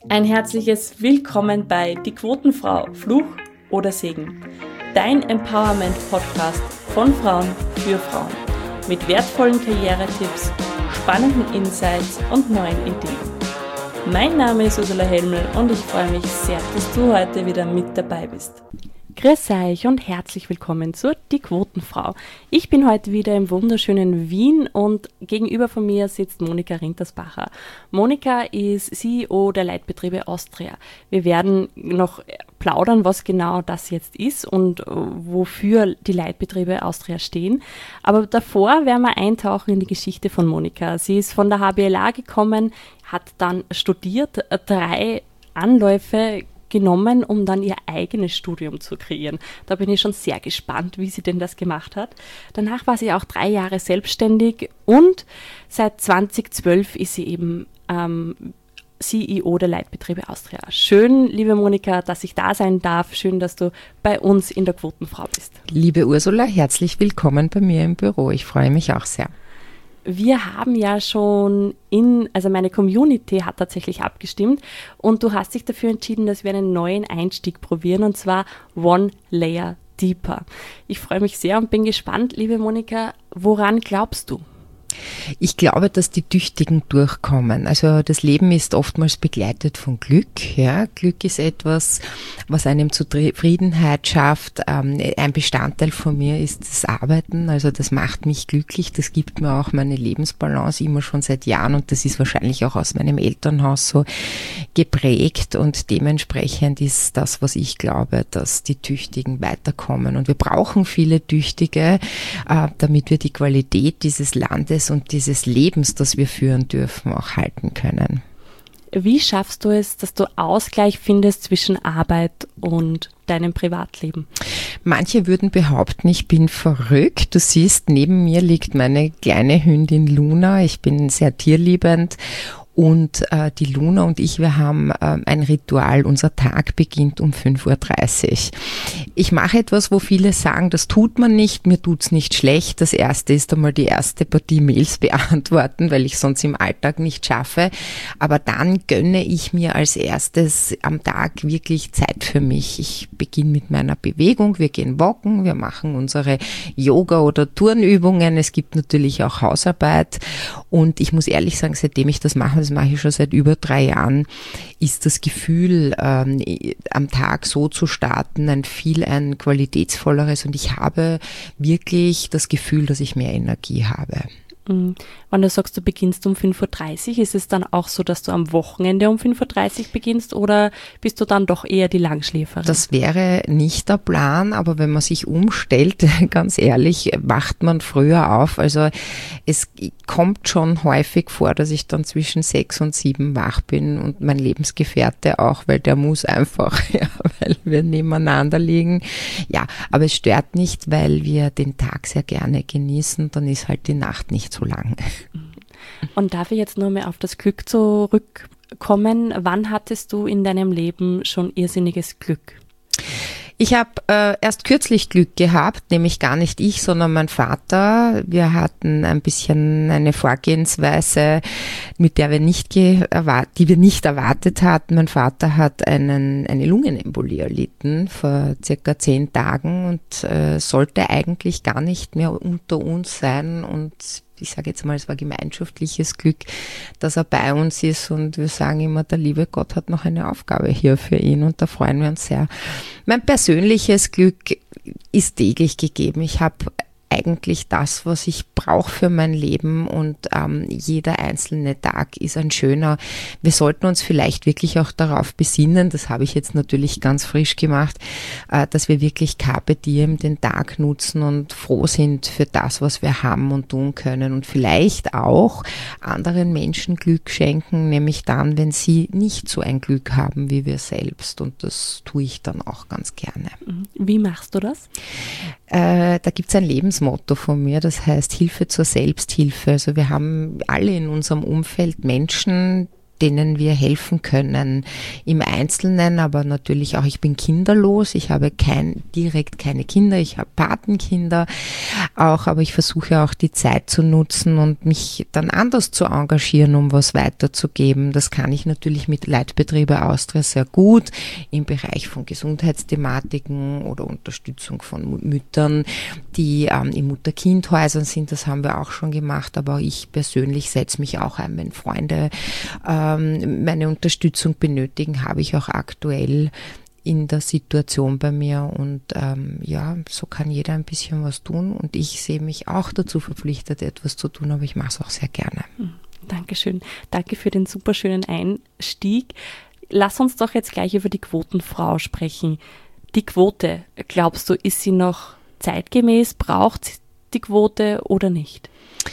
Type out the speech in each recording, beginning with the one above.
Ein herzliches Willkommen bei Die Quotenfrau, Fluch oder Segen. Dein Empowerment-Podcast von Frauen für Frauen. Mit wertvollen Karrieretipps, spannenden Insights und neuen Ideen. Mein Name ist Ursula Helmel und ich freue mich sehr, dass du heute wieder mit dabei bist. Grüß euch und herzlich willkommen zur Die Quotenfrau. Ich bin heute wieder im wunderschönen Wien und gegenüber von mir sitzt Monika Rintersbacher. Monika ist CEO der Leitbetriebe Austria. Wir werden noch plaudern, was genau das jetzt ist und wofür die Leitbetriebe Austria stehen. Aber davor werden wir eintauchen in die Geschichte von Monika. Sie ist von der HBLA gekommen, hat dann studiert, 3 Anläufe genommen, um dann ihr eigenes Studium zu kreieren. Da bin ich schon sehr gespannt, wie sie denn das gemacht hat. Danach war sie auch 3 Jahre selbstständig und seit 2012 ist sie eben CEO der Leitbetriebe Austria. Schön, liebe Monika, dass ich da sein darf. Schön, dass du bei uns in der Quotenfrau bist. Liebe Ursula, herzlich willkommen bei mir im Büro. Ich freue mich auch sehr. Wir haben ja schon also meine Community hat tatsächlich abgestimmt und du hast dich dafür entschieden, dass wir einen neuen Einstieg probieren und zwar One Layer Deeper. Ich freue mich sehr und bin gespannt, liebe Monika, woran glaubst du? Ich glaube, dass die Tüchtigen durchkommen. Also das Leben ist oftmals begleitet von Glück. Ja. Glück ist etwas, was einem Zufriedenheit schafft. Ein Bestandteil von mir ist das Arbeiten. Also das macht mich glücklich. Das gibt mir auch meine Lebensbalance immer schon seit Jahren und das ist wahrscheinlich auch aus meinem Elternhaus so geprägt und dementsprechend ist das, was ich glaube, dass die Tüchtigen weiterkommen. Und wir brauchen viele Tüchtige, damit wir die Qualität dieses Landes und dieses Lebens, das wir führen dürfen, auch halten können. Wie schaffst du es, dass du Ausgleich findest zwischen Arbeit und deinem Privatleben? Manche würden behaupten, ich bin verrückt. Du siehst, neben mir liegt meine kleine Hündin Luna. Ich bin sehr tierliebend. Und die Luna und ich, wir haben ein Ritual. Unser Tag beginnt um 5:30 Uhr. Ich mache etwas, wo viele sagen, das tut man nicht, mir tut's nicht schlecht. Das erste ist einmal die erste Partie Mails beantworten, weil ich sonst im Alltag nicht schaffe. Aber dann gönne ich mir als erstes am Tag wirklich Zeit für mich. Ich beginne mit meiner Bewegung. Wir gehen walken, wir machen unsere Yoga- oder Turnübungen. Es gibt natürlich auch Hausarbeit. Und ich muss ehrlich sagen, seitdem ich das mache ich schon seit über 3 Jahren, ist das Gefühl, am Tag so zu starten, ein qualitätsvolleres und ich habe wirklich das Gefühl, dass ich mehr Energie habe. Wenn du sagst, du beginnst um 5:30 Uhr, ist es dann auch so, dass du am Wochenende um 5:30 Uhr beginnst oder bist du dann doch eher die Langschläferin? Das wäre nicht der Plan, aber wenn man sich umstellt, ganz ehrlich, wacht man früher auf. Also es kommt schon häufig vor, dass ich dann zwischen 6 und 7 wach bin und mein Lebensgefährte auch, weil der muss einfach, ja, weil wir nebeneinander liegen. Ja, aber es stört nicht, weil wir den Tag sehr gerne genießen, dann ist halt die Nacht nicht so lang. Und darf ich jetzt nur mehr auf das Glück zurückkommen? Wann hattest du in deinem Leben schon irrsinniges Glück? Ich habe erst kürzlich Glück gehabt, nämlich gar nicht ich, sondern mein Vater. Wir hatten ein bisschen eine Vorgehensweise, die wir nicht erwartet hatten. Mein Vater hat eine Lungenembolie erlitten vor circa 10 Tagen und sollte eigentlich gar nicht mehr unter uns sein und ich sage jetzt mal, es war gemeinschaftliches Glück, dass er bei uns ist und wir sagen immer, der liebe Gott hat noch eine Aufgabe hier für ihn und da freuen wir uns sehr. Mein persönliches Glück ist täglich gegeben. Ich habe eigentlich das, was ich brauche für mein Leben und jeder einzelne Tag ist ein schöner. Wir sollten uns vielleicht wirklich auch darauf besinnen, das habe ich jetzt natürlich ganz frisch gemacht, dass wir wirklich Carpe Diem den Tag nutzen und froh sind für das, was wir haben und tun können und vielleicht auch anderen Menschen Glück schenken, nämlich dann, wenn sie nicht so ein Glück haben wie wir selbst und das tue ich dann auch ganz gerne. Wie machst du das? Da gibt es ein Lebensmotto von mir, das heißt Hilfe zur Selbsthilfe. Also wir haben alle in unserem Umfeld Menschen, denen wir helfen können im Einzelnen, aber natürlich auch, ich bin kinderlos, ich habe direkt keine Kinder, ich habe Patenkinder auch, aber ich versuche auch die Zeit zu nutzen und mich dann anders zu engagieren, um was weiterzugeben. Das kann ich natürlich mit Leitbetriebe Austria sehr gut im Bereich von Gesundheitsthematiken oder Unterstützung von Müttern, die in Mutter-Kind-Häusern sind. Das haben wir auch schon gemacht, aber ich persönlich setze mich auch ein, wenn Freunde meine Unterstützung benötigen, habe ich auch aktuell in der Situation bei mir und so kann jeder ein bisschen was tun und ich sehe mich auch dazu verpflichtet, etwas zu tun, aber ich mache es auch sehr gerne. Dankeschön. Danke für den super schönen Einstieg. Lass uns doch jetzt gleich über die Quotenfrau sprechen. Die Quote, glaubst du, ist sie noch zeitgemäß? Braucht sie die Quote oder nicht?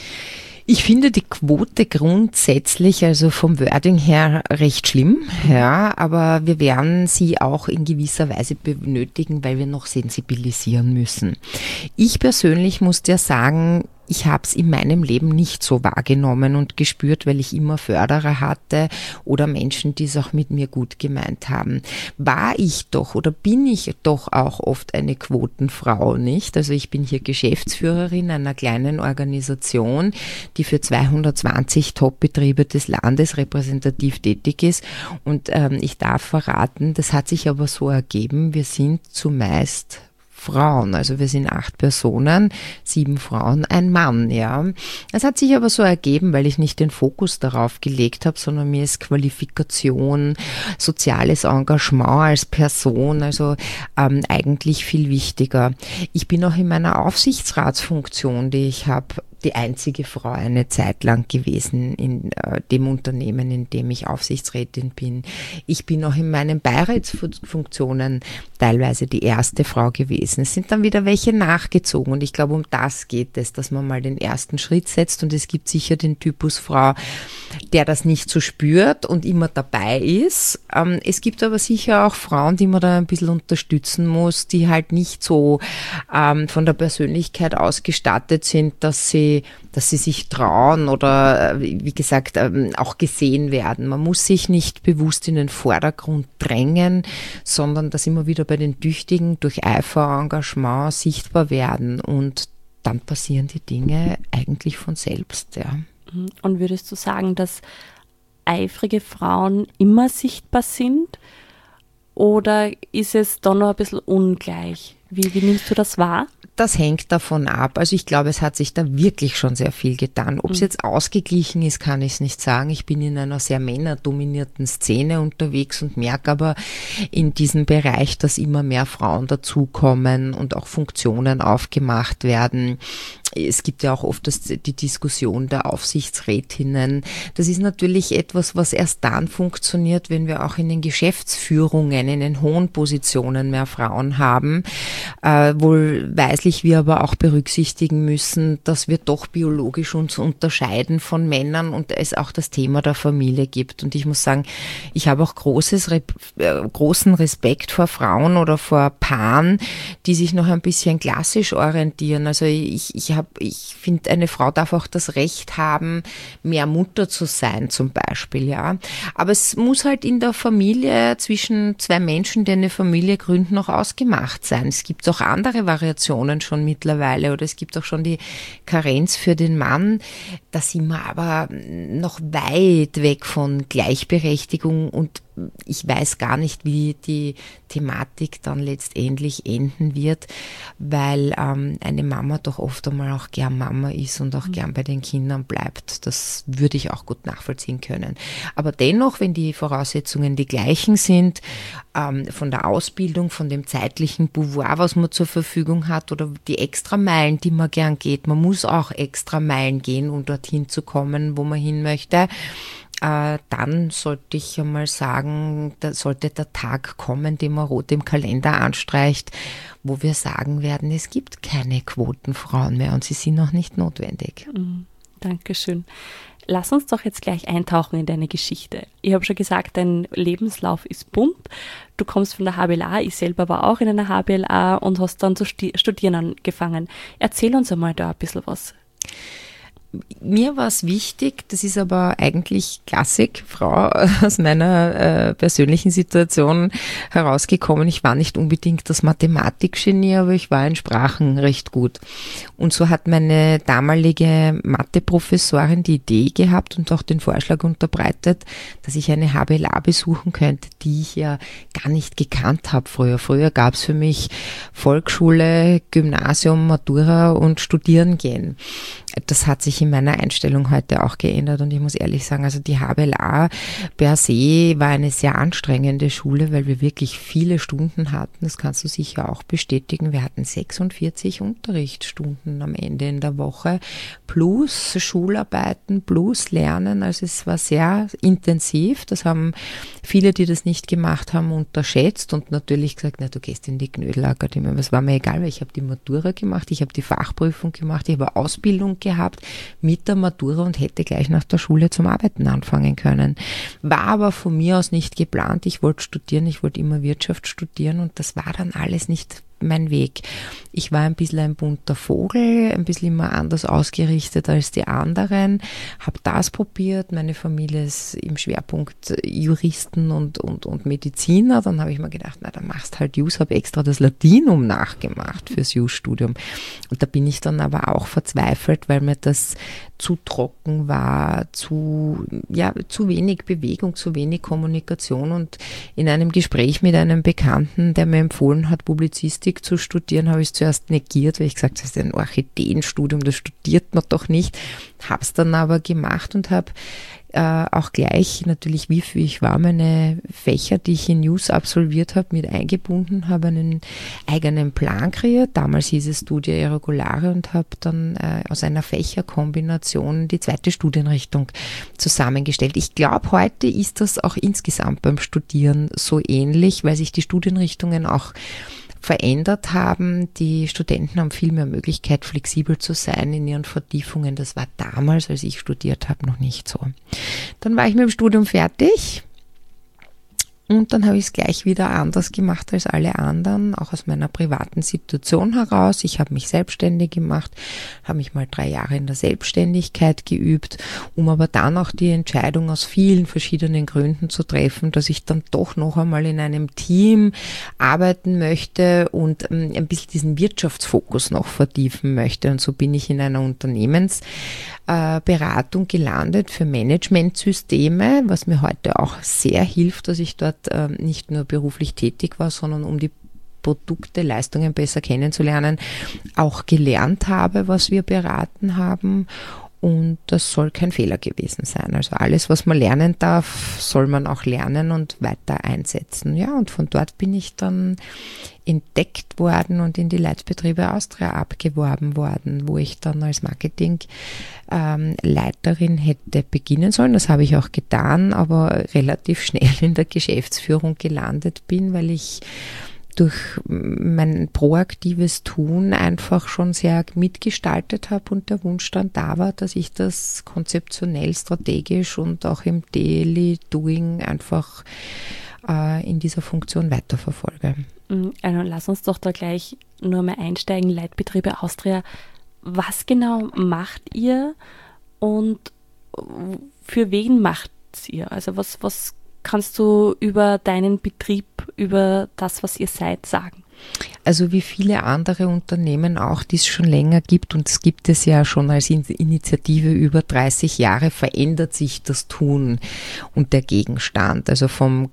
Ich finde die Quote grundsätzlich, also vom Wording her, recht schlimm, ja, aber wir werden sie auch in gewisser Weise benötigen, weil wir noch sensibilisieren müssen. Ich persönlich muss dir sagen, ich habe es in meinem Leben nicht so wahrgenommen und gespürt, weil ich immer Förderer hatte oder Menschen, die es auch mit mir gut gemeint haben. War ich doch oder bin ich doch auch oft eine Quotenfrau, nicht? Also ich bin hier Geschäftsführerin einer kleinen Organisation, die für 220 Top-Betriebe des Landes repräsentativ tätig ist und ich darf verraten, das hat sich aber so ergeben, wir sind zumeist Frauen, also wir sind 8 Personen, 7 Frauen, ein Mann, ja. Es hat sich aber so ergeben, weil ich nicht den Fokus darauf gelegt habe, sondern mir ist Qualifikation, soziales Engagement als Person, also eigentlich viel wichtiger. Ich bin auch in meiner Aufsichtsratsfunktion, die ich habe, die einzige Frau eine Zeit lang gewesen in dem Unternehmen, in dem ich Aufsichtsrätin bin. Ich bin auch in meinen Beiratsfunktionen teilweise die erste Frau gewesen. Es sind dann wieder welche nachgezogen und ich glaube, um das geht es, dass man mal den ersten Schritt setzt und es gibt sicher den Typus Frau, der das nicht so spürt und immer dabei ist. Es gibt aber sicher auch Frauen, die man da ein bisschen unterstützen muss, die halt nicht so von der Persönlichkeit ausgestattet sind, dass sie sich trauen oder, wie gesagt, auch gesehen werden. Man muss sich nicht bewusst in den Vordergrund drängen, sondern das immer wieder bei den Tüchtigen durch Eifer, Engagement sichtbar werden und dann passieren die Dinge eigentlich von selbst, ja. Und würdest du sagen, dass eifrige Frauen immer sichtbar sind oder ist es da noch ein bisschen ungleich? Wie nimmst du das wahr? Das hängt davon ab. Also ich glaube, es hat sich da wirklich schon sehr viel getan. Ob es jetzt ausgeglichen ist, kann ich es nicht sagen. Ich bin in einer sehr männerdominierten Szene unterwegs und merke aber in diesem Bereich, dass immer mehr Frauen dazukommen und auch Funktionen aufgemacht werden. Es gibt ja auch oft die Diskussion der Aufsichtsrätinnen. Das ist natürlich etwas, was erst dann funktioniert, wenn wir auch in den Geschäftsführungen, in den hohen Positionen mehr Frauen haben. Wohlweislich wir aber auch berücksichtigen müssen, dass wir doch biologisch uns unterscheiden von Männern und es auch das Thema der Familie gibt. Und ich muss sagen, ich habe auch großen Respekt vor Frauen oder vor Paaren, die sich noch ein bisschen klassisch orientieren. Also ich finde, eine Frau darf auch das Recht haben, mehr Mutter zu sein zum Beispiel, ja. Aber es muss halt in der Familie zwischen 2 Menschen, die eine Familie gründen, noch ausgemacht sein. Es gibt auch andere Variationen schon mittlerweile oder es gibt auch schon die Karenz für den Mann. Da sind wir aber noch weit weg von Gleichberechtigung und ich weiß gar nicht, wie die Thematik dann letztendlich enden wird, weil eine Mama doch oft einmal auch gern Mama ist und auch gern bei den Kindern bleibt. Das würde ich auch gut nachvollziehen können. Aber dennoch, wenn die Voraussetzungen die gleichen sind, von der Ausbildung, von dem zeitlichen Pouvoir, was man zur Verfügung hat oder die Extrameilen, die man gern geht, man muss auch Extrameilen gehen, um dorthin zu kommen, wo man hin möchte, dann sollte ich einmal sagen, da sollte der Tag kommen, den man rot im Kalender anstreicht, wo wir sagen werden, es gibt keine Quotenfrauen mehr und sie sind noch nicht notwendig. Dankeschön. Lass uns doch jetzt gleich eintauchen in deine Geschichte. Ich habe schon gesagt, dein Lebenslauf ist bunt. Du kommst von der HBLA, ich selber war auch in einer HBLA und hast dann zu studieren angefangen. Erzähl uns einmal da ein bisschen was. mir war es wichtig, das ist aber eigentlich Klassik, Frau, aus meiner persönlichen Situation herausgekommen. Ich war nicht unbedingt das Mathematikgenie, aber ich war in Sprachen recht gut. Und so hat meine damalige Mathe-Professorin die Idee gehabt und auch den Vorschlag unterbreitet, dass ich eine HBLA besuchen könnte, die ich ja gar nicht gekannt habe früher. Früher gab es für mich Volksschule, Gymnasium, Matura und Studieren gehen. Das hat sich in meiner Einstellung heute auch geändert und ich muss ehrlich sagen, also die HBLA per se war eine sehr anstrengende Schule, weil wir wirklich viele Stunden hatten. Das kannst du sicher auch bestätigen. Wir hatten 46 Unterrichtsstunden am Ende in der Woche plus Schularbeiten plus Lernen. Also es war sehr intensiv. Das haben viele, die das nicht gemacht haben, unterschätzt und natürlich gesagt, na, du gehst in die Knödelakademie. Aber es war mir egal, weil ich habe die Matura gemacht, ich habe die Fachprüfung gemacht, ich habe Ausbildung gehabt mit der Matura und hätte gleich nach der Schule zum Arbeiten anfangen können. War aber von mir aus nicht geplant. Ich wollte studieren, ich wollte immer Wirtschaft studieren und das war dann alles nicht mein Weg. Ich war ein bisschen ein bunter Vogel, ein bisschen immer anders ausgerichtet als die anderen, habe das probiert, meine Familie ist im Schwerpunkt Juristen und Mediziner, dann habe ich mir gedacht, na dann machst halt Jus, habe extra das Latinum nachgemacht fürs Jus-Studium und da bin ich dann aber auch verzweifelt, weil mir das zu trocken war, zu wenig Bewegung, zu wenig Kommunikation und in einem Gespräch mit einem Bekannten, der mir empfohlen hat, Publizistik zu studieren, habe ich es zuerst negiert, weil ich gesagt habe, das ist ein Orchideenstudium, das studiert man doch nicht. Habe es dann aber gemacht und habe auch gleich natürlich, wie viel ich war, meine Fächer, die ich in Jus absolviert habe, mit eingebunden, habe einen eigenen Plan kreiert. Damals hieß es Studia Irregulare und habe dann aus einer Fächerkombination die zweite Studienrichtung zusammengestellt. Ich glaube, heute ist das auch insgesamt beim Studieren so ähnlich, weil sich die Studienrichtungen auch verändert haben. Die Studenten haben viel mehr Möglichkeit, flexibel zu sein in ihren Vertiefungen. Das war damals, als ich studiert habe, noch nicht so. Dann war ich mit dem Studium fertig. Und dann habe ich es gleich wieder anders gemacht als alle anderen, auch aus meiner privaten Situation heraus. Ich habe mich selbstständig gemacht, habe mich mal 3 Jahre in der Selbstständigkeit geübt, um aber dann auch die Entscheidung aus vielen verschiedenen Gründen zu treffen, dass ich dann doch noch einmal in einem Team arbeiten möchte und ein bisschen diesen Wirtschaftsfokus noch vertiefen möchte. Und so bin ich in einer Unternehmensberatung gelandet für Managementsysteme, was mir heute auch sehr hilft, dass ich dort nicht nur beruflich tätig war, sondern um die Produkte, Leistungen besser kennenzulernen, auch gelernt habe, was wir beraten haben. Und das soll kein Fehler gewesen sein. Also alles, was man lernen darf, soll man auch lernen und weiter einsetzen. Ja, und von dort bin ich dann entdeckt worden und in die Leitbetriebe Austria abgeworben worden, wo ich dann als Marketingleiterin hätte beginnen sollen. Das habe ich auch getan, aber relativ schnell in der Geschäftsführung gelandet bin, weil ich durch mein proaktives Tun einfach schon sehr mitgestaltet habe und der Wunsch dann da war, dass ich das konzeptionell, strategisch und auch im Daily Doing einfach in dieser Funktion weiterverfolge. Also lass uns doch da gleich nur mal einsteigen, Leitbetriebe Austria. Was genau macht ihr und für wen macht ihr? Also was kannst du über deinen Betrieb, über das, was ihr seid, sagen? Also wie viele andere Unternehmen auch, die es schon länger gibt, und es gibt es ja schon als Initiative über 30 Jahre, verändert sich das Tun und der Gegenstand. Also vom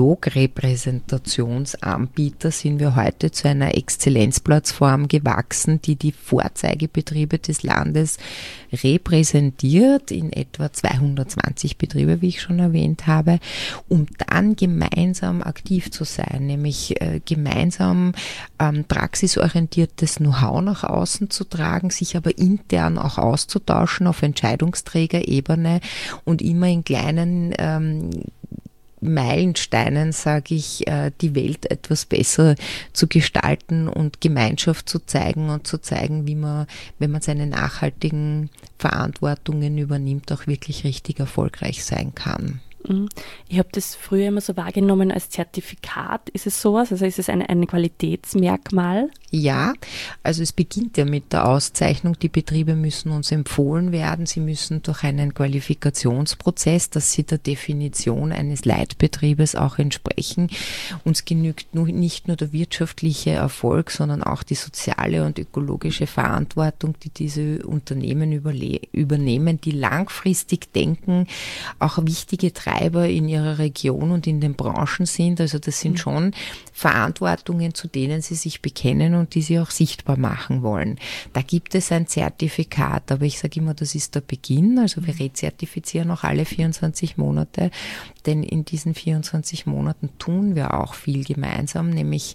Katalogrepräsentationsanbieter sind wir heute zu einer Exzellenzplattform gewachsen, die die Vorzeigebetriebe des Landes repräsentiert, in etwa 220 Betriebe, wie ich schon erwähnt habe, um dann gemeinsam aktiv zu sein, nämlich gemeinsam praxisorientiertes Know-how nach außen zu tragen, sich aber intern auch auszutauschen auf Entscheidungsträgerebene und immer in kleinen Meilensteinen, sage ich, die Welt etwas besser zu gestalten und Gemeinschaft zu zeigen und zu zeigen, wie man, wenn man seine nachhaltigen Verantwortungen übernimmt, auch wirklich richtig erfolgreich sein kann. Ich habe das früher immer so wahrgenommen als Zertifikat. Ist es sowas? Also ist es ein Qualitätsmerkmal? Ja, also es beginnt ja mit der Auszeichnung. Die Betriebe müssen uns empfohlen werden. Sie müssen durch einen Qualifikationsprozess, dass sie der Definition eines Leitbetriebes auch entsprechen. Uns genügt nicht nur der wirtschaftliche Erfolg, sondern auch die soziale und ökologische Verantwortung, die diese Unternehmen übernehmen, die langfristig denken, auch wichtige Treiber in ihrer Region und in den Branchen sind. Also das sind schon Verantwortungen, zu denen sie sich bekennen und die sie auch sichtbar machen wollen. Da gibt es ein Zertifikat, aber ich sage immer, das ist der Beginn. Also wir rezertifizieren auch alle 24 Monate, denn in diesen 24 Monaten tun wir auch viel gemeinsam, nämlich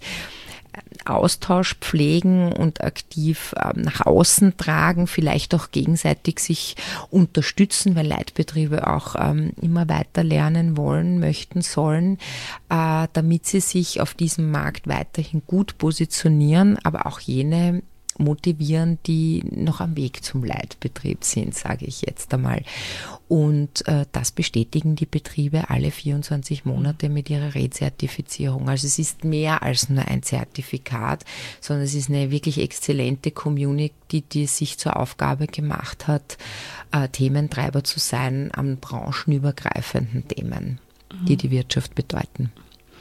Austausch pflegen und aktiv nach außen tragen, vielleicht auch gegenseitig sich unterstützen, weil Leitbetriebe auch immer weiter lernen wollen, möchten, sollen, damit sie sich auf diesem Markt weiterhin gut positionieren, aber auch jene motivieren, die noch am Weg zum Leitbetrieb sind, sage ich jetzt einmal. Und das bestätigen die Betriebe alle 24 Monate mit ihrer Rezertifizierung. Also es ist mehr als nur ein Zertifikat, sondern es ist eine wirklich exzellente Community, die es sich zur Aufgabe gemacht hat, Thementreiber zu sein an branchenübergreifenden Themen, die die Wirtschaft bedeuten.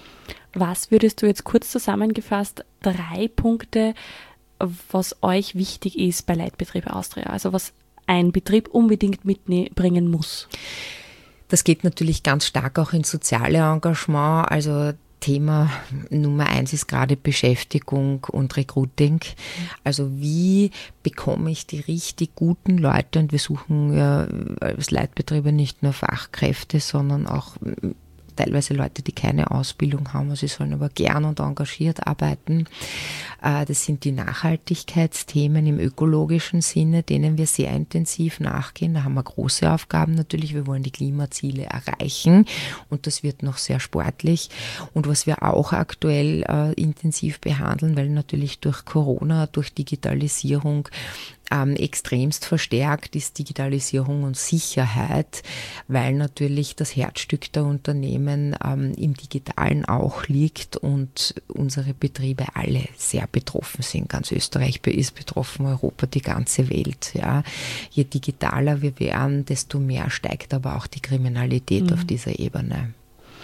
Was würdest du jetzt kurz zusammengefasst 3 Punkte, was euch wichtig ist bei Leitbetriebe Austria, also was ein Betrieb unbedingt mitbringen muss? Das geht natürlich ganz stark auch ins soziale Engagement, also Thema Nummer 1 ist gerade Beschäftigung und Recruiting. Also wie bekomme ich die richtig guten Leute, und wir suchen ja als Leitbetriebe nicht nur Fachkräfte, sondern auch teilweise Leute, die keine Ausbildung haben, sie sollen aber gern und engagiert arbeiten. Das sind die Nachhaltigkeitsthemen im ökologischen Sinne, denen wir sehr intensiv nachgehen. Da haben wir große Aufgaben natürlich. Wir wollen die Klimaziele erreichen und das wird noch sehr sportlich. Und was wir auch aktuell intensiv behandeln, weil natürlich durch Corona, durch Digitalisierung extremst verstärkt ist Digitalisierung und Sicherheit, weil natürlich das Herzstück der Unternehmen im Digitalen auch liegt und unsere Betriebe alle sehr betroffen sind. Ganz Österreich ist betroffen, Europa, die ganze Welt. Ja. Je digitaler wir werden, desto mehr steigt aber auch die Kriminalität auf dieser Ebene.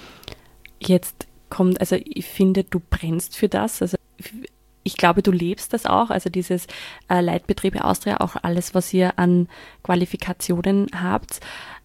Jetzt kommt, also ich finde, du brennst für das, also ich glaube, du lebst das auch, also dieses Leitbetriebe Austria, auch alles, was ihr an Qualifikationen habt.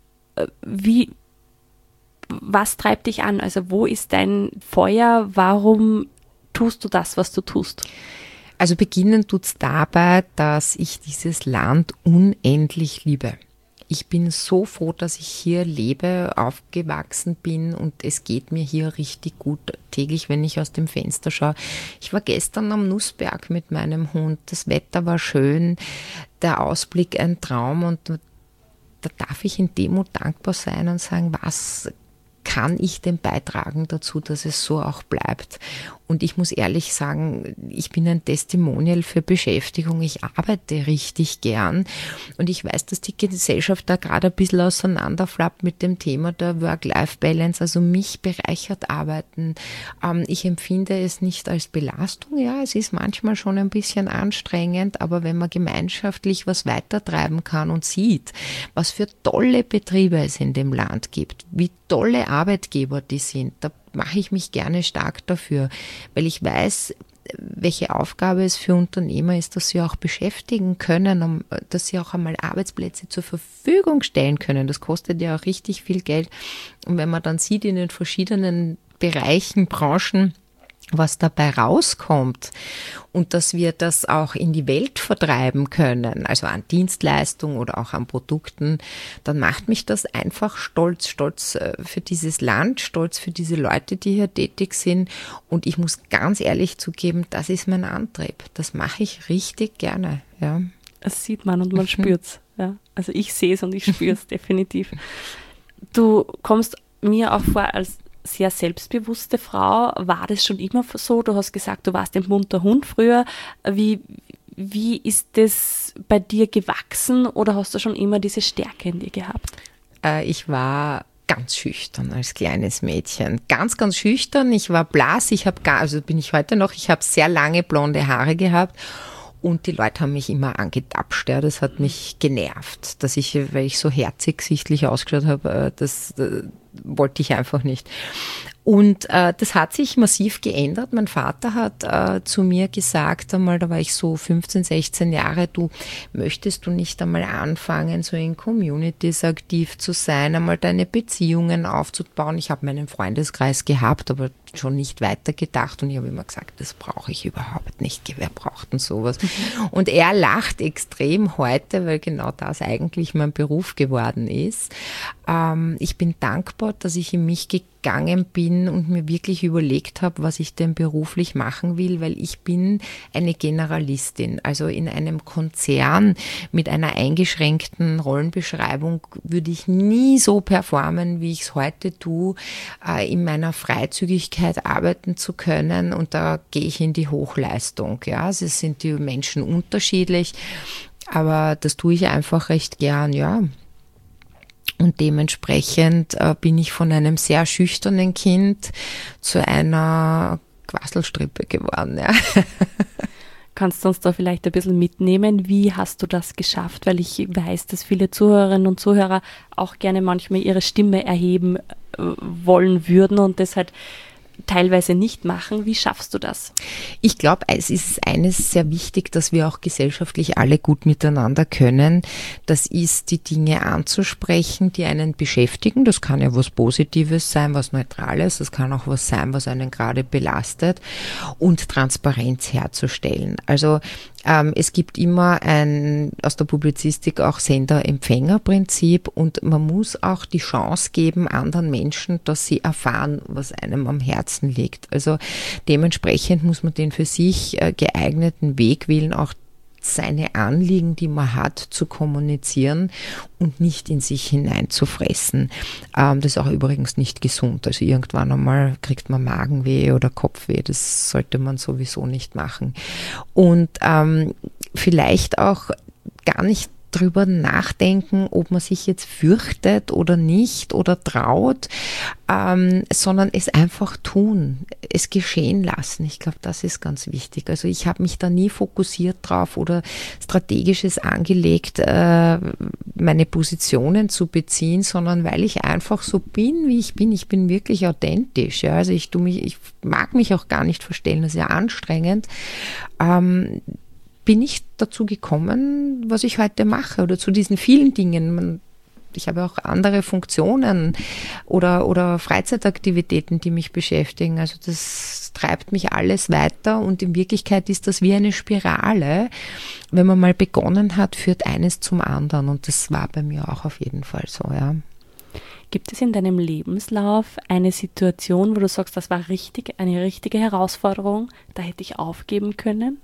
Was treibt dich an? Also wo ist dein Feuer? Warum tust du das, was du tust? Also beginnen tut's dabei, dass ich dieses Land unendlich liebe. Ich bin so froh, dass ich hier lebe, aufgewachsen bin und es geht mir hier richtig gut täglich, wenn ich aus dem Fenster schaue. Ich war gestern am Nussberg mit meinem Hund, das Wetter war schön, der Ausblick ein Traum und da darf ich in Demut dankbar sein und sagen, was kann ich denn beitragen dazu, dass es so auch bleibt? Und ich muss ehrlich sagen, ich bin ein Testimonial für Beschäftigung. Ich arbeite richtig gern. Und ich weiß, dass die Gesellschaft da gerade ein bisschen auseinanderflappt mit dem Thema der Work-Life-Balance. Also mich bereichert Arbeiten. Ich empfinde es nicht als Belastung. Ja, es ist manchmal schon ein bisschen anstrengend, aber wenn man gemeinschaftlich was weitertreiben kann und sieht, was für tolle Betriebe es in dem Land gibt, wie tolle Arbeitgeber die sind, da mache ich mich gerne stark dafür, weil ich weiß, welche Aufgabe es für Unternehmer ist, dass sie auch beschäftigen können, dass sie auch einmal Arbeitsplätze zur Verfügung stellen können. Das kostet ja auch richtig viel Geld. Und wenn man dann sieht in den verschiedenen Bereichen, Branchen, was dabei rauskommt und dass wir das auch in die Welt vertreiben können, also an Dienstleistungen oder auch an Produkten, dann macht mich das einfach stolz für dieses Land, stolz für diese Leute, die hier tätig sind und ich muss ganz ehrlich zugeben, das ist mein Antrieb. Das mache ich richtig gerne. Ja. Das sieht man und man spürt es. Ja. Also ich sehe es und ich spüre es definitiv. Du kommst mir auch vor als sehr selbstbewusste Frau. War das schon immer so? Du hast gesagt, du warst ein bunter Hund früher. Wie ist das bei dir gewachsen oder hast du schon immer diese Stärke in dir gehabt? Ich war ganz schüchtern als kleines Mädchen. Ganz, ganz schüchtern. Ich war blass, bin ich heute noch, ich habe sehr lange blonde Haare gehabt. Und die Leute haben mich immer angetapscht. Ja. Das hat mich genervt, weil ich so herzig sichtlich ausgeschaut habe, das wollte ich einfach nicht. Und das hat sich massiv geändert. Mein Vater hat zu mir gesagt, einmal, da war ich so 15, 16 Jahre, möchtest du nicht einmal anfangen, so in Communities aktiv zu sein, einmal deine Beziehungen aufzubauen. Ich habe meinen Freundeskreis gehabt, aber schon nicht weitergedacht und ich habe immer gesagt, das brauche ich überhaupt nicht. Wer braucht denn sowas? Und er lacht extrem heute, weil genau das eigentlich mein Beruf geworden ist. Ich bin dankbar, dass ich in mich gegangen bin und mir wirklich überlegt habe, was ich denn beruflich machen will, weil ich bin eine Generalistin. Also in einem Konzern mit einer eingeschränkten Rollenbeschreibung würde ich nie so performen, wie ich es heute tue, in meiner Freizügigkeit arbeiten zu können, und da gehe ich in die Hochleistung. Ja, es sind die Menschen unterschiedlich, aber das tue ich einfach recht gern, ja. Und dementsprechend bin ich von einem sehr schüchternen Kind zu einer Quasselstrippe geworden. Ja. Kannst du uns da vielleicht ein bisschen mitnehmen? Wie hast du das geschafft? Weil ich weiß, dass viele Zuhörerinnen und Zuhörer auch gerne manchmal ihre Stimme erheben wollen würden und das halt teilweise nicht machen. Wie schaffst du das? Ich glaube, es ist eines sehr wichtig, dass wir auch gesellschaftlich alle gut miteinander können. Das ist, die Dinge anzusprechen, die einen beschäftigen. Das kann ja was Positives sein, was Neutrales. Das kann auch was sein, was einen gerade belastet. Und Transparenz herzustellen. Also es gibt immer aus der Publizistik auch Sender-Empfänger-Prinzip, und man muss auch die Chance geben anderen Menschen, dass sie erfahren, was einem am Herzen liegt. Also dementsprechend muss man den für sich geeigneten Weg wählen, auch seine Anliegen, die man hat, zu kommunizieren und nicht in sich hineinzufressen. Das ist auch übrigens nicht gesund. Also irgendwann einmal kriegt man Magenweh oder Kopfweh. Das sollte man sowieso nicht machen. Und vielleicht auch gar nicht drüber nachdenken, ob man sich jetzt fürchtet oder nicht oder traut, sondern es einfach tun, es geschehen lassen. Ich glaube, das ist ganz wichtig. Also ich habe mich da nie fokussiert drauf oder Strategisches angelegt, meine Positionen zu beziehen, sondern weil ich einfach so bin, wie ich bin. Ich bin wirklich authentisch. Ja. Also ich mag mich auch gar nicht verstellen, das ist ja anstrengend. Bin ich dazu gekommen, was ich heute mache, oder zu diesen vielen Dingen. Ich habe auch andere Funktionen oder Freizeitaktivitäten, die mich beschäftigen. Also das treibt mich alles weiter, und in Wirklichkeit ist das wie eine Spirale. Wenn man mal begonnen hat, führt eines zum anderen, und das war bei mir auch auf jeden Fall so, ja. Gibt es in deinem Lebenslauf eine Situation, wo du sagst, das war eine richtige Herausforderung, da hätte ich aufgeben können?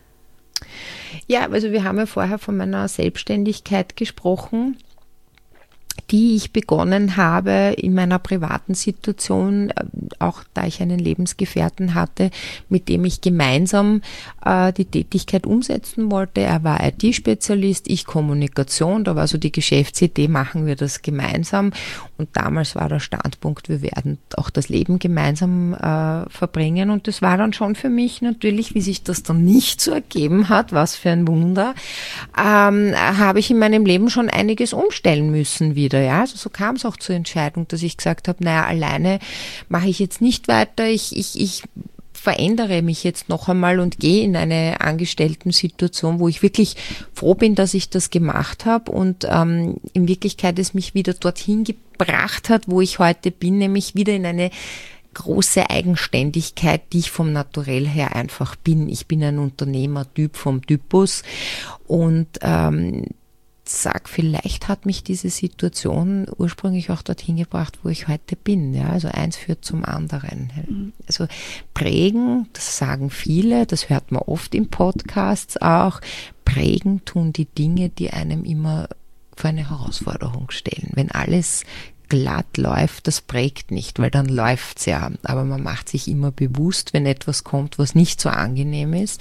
Ja, also wir haben ja vorher von meiner Selbstständigkeit gesprochen, die ich begonnen habe in meiner privaten Situation, auch da ich einen Lebensgefährten hatte, mit dem ich gemeinsam die Tätigkeit umsetzen wollte. Er war IT-Spezialist, ich Kommunikation, da war so die Geschäftsidee, machen wir das gemeinsam. Und damals war der Standpunkt, wir werden auch das Leben gemeinsam verbringen. Und das war dann schon für mich natürlich, wie sich das dann nicht so ergeben hat, was für ein Wunder, habe ich in meinem Leben schon einiges umstellen müssen wieder. Ja, also so kam es auch zur Entscheidung, dass ich gesagt habe, naja, alleine mache ich jetzt nicht weiter, ich verändere mich jetzt noch einmal und gehe in eine Angestellten-Situation, wo ich wirklich froh bin, dass ich das gemacht habe, und in Wirklichkeit es mich wieder dorthin gebracht hat, wo ich heute bin, nämlich wieder in eine große Eigenständigkeit, die ich vom Naturell her einfach bin. Ich bin ein Unternehmertyp vom Typus, und vielleicht hat mich diese Situation ursprünglich auch dorthin gebracht, wo ich heute bin. Ja, also eins führt zum anderen. Also prägen, das sagen viele, das hört man oft in Podcasts auch, prägen tun die Dinge, die einem immer vor eine Herausforderung stellen. Wenn alles glatt läuft, das prägt nicht, weil dann läuft's ja. Aber man macht sich immer bewusst, wenn etwas kommt, was nicht so angenehm ist,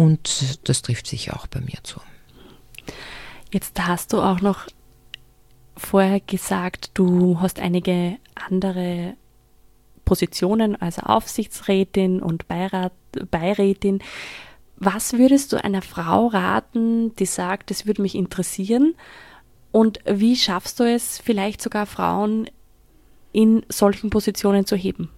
und das trifft sich auch bei mir zu. Jetzt hast du auch noch vorher gesagt, du hast einige andere Positionen, also Aufsichtsrätin und Beirätin. Was würdest du einer Frau raten, die sagt, das würde mich interessieren? Und wie schaffst du es, vielleicht sogar Frauen in solchen Positionen zu heben?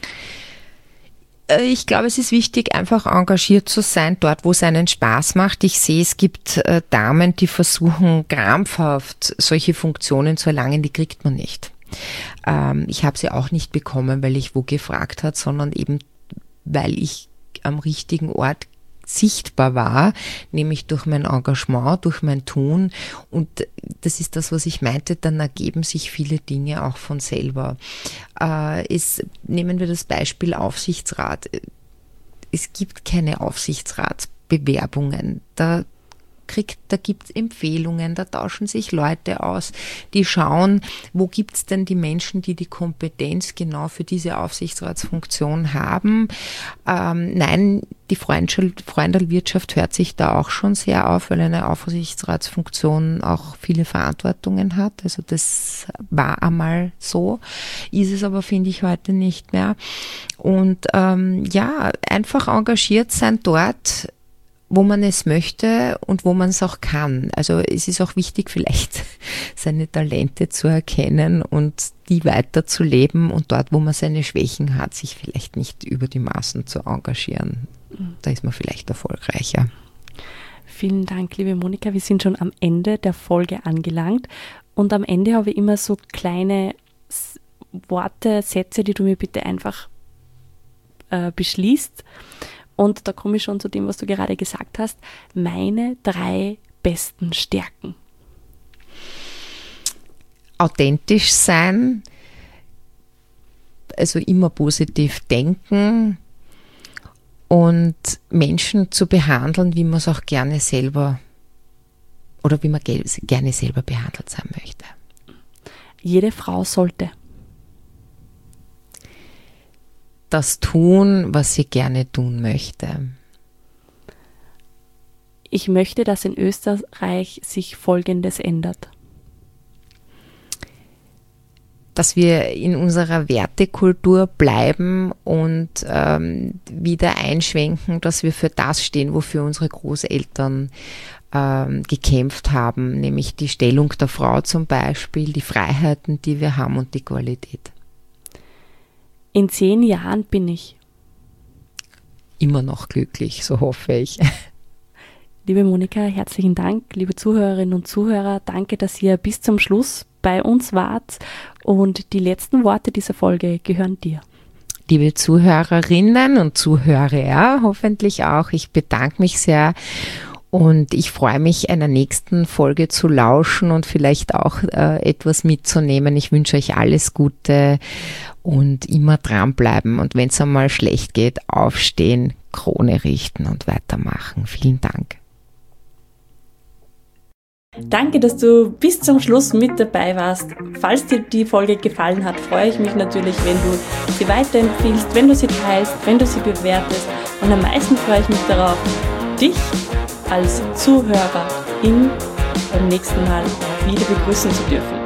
Ich glaube, es ist wichtig, einfach engagiert zu sein, dort, wo es einen Spaß macht. Ich sehe, es gibt Damen, die versuchen, krampfhaft solche Funktionen zu erlangen, die kriegt man nicht. Ich habe sie auch nicht bekommen, weil ich wo gefragt hat, sondern eben, weil ich am richtigen Ort sichtbar war, nämlich durch mein Engagement, durch mein Tun, und das ist das, was ich meinte, dann ergeben sich viele Dinge auch von selber. Nehmen wir das Beispiel Aufsichtsrat. Es gibt keine Aufsichtsratsbewerbungen. Da gibt es Empfehlungen, da tauschen sich Leute aus, die schauen, wo gibt es denn die Menschen, die die Kompetenz genau für diese Aufsichtsratsfunktion haben. Nein, die Freundelwirtschaft hört sich da auch schon sehr auf, weil eine Aufsichtsratsfunktion auch viele Verantwortungen hat. Also das war einmal so, ist es aber, finde ich, heute nicht mehr. Und einfach engagiert sein dort, wo man es möchte und wo man es auch kann. Also es ist auch wichtig, vielleicht seine Talente zu erkennen und die weiterzuleben, und dort, wo man seine Schwächen hat, sich vielleicht nicht über die Maßen zu engagieren. Da ist man vielleicht erfolgreicher. Vielen Dank, liebe Monika. Wir sind schon am Ende der Folge angelangt, und am Ende habe ich immer so kleine Worte, Sätze, die du mir bitte einfach beschließt. Und da komme ich schon zu dem, was du gerade gesagt hast. Meine 3 besten Stärken. Authentisch sein, also immer positiv denken und Menschen zu behandeln, wie man es auch gerne selber oder wie man gerne selber behandelt sein möchte. Jede Frau sollte das tun, was sie gerne tun möchte. Ich möchte, dass in Österreich sich Folgendes ändert. Dass wir in unserer Wertekultur bleiben und wieder einschwenken, dass wir für das stehen, wofür unsere Großeltern gekämpft haben, nämlich die Stellung der Frau zum Beispiel, die Freiheiten, die wir haben, und die Qualität. In 10 Jahren bin ich immer noch glücklich, so hoffe ich. Liebe Monika, herzlichen Dank. Liebe Zuhörerinnen und Zuhörer, danke, dass ihr bis zum Schluss bei uns wart, und die letzten Worte dieser Folge gehören dir. Liebe Zuhörerinnen und Zuhörer, hoffentlich auch, ich bedanke mich sehr. Und ich freue mich, einer nächsten Folge zu lauschen und vielleicht auch etwas mitzunehmen. Ich wünsche euch alles Gute und immer dranbleiben. Und wenn es einmal schlecht geht, aufstehen, Krone richten und weitermachen. Vielen Dank. Danke, dass du bis zum Schluss mit dabei warst. Falls dir die Folge gefallen hat, freue ich mich natürlich, wenn du sie weiterempfiehlst, wenn du sie teilst, wenn du sie bewertest. Und am meisten freue ich mich darauf, dich als Zuhörerin beim nächsten Mal wieder begrüßen zu dürfen.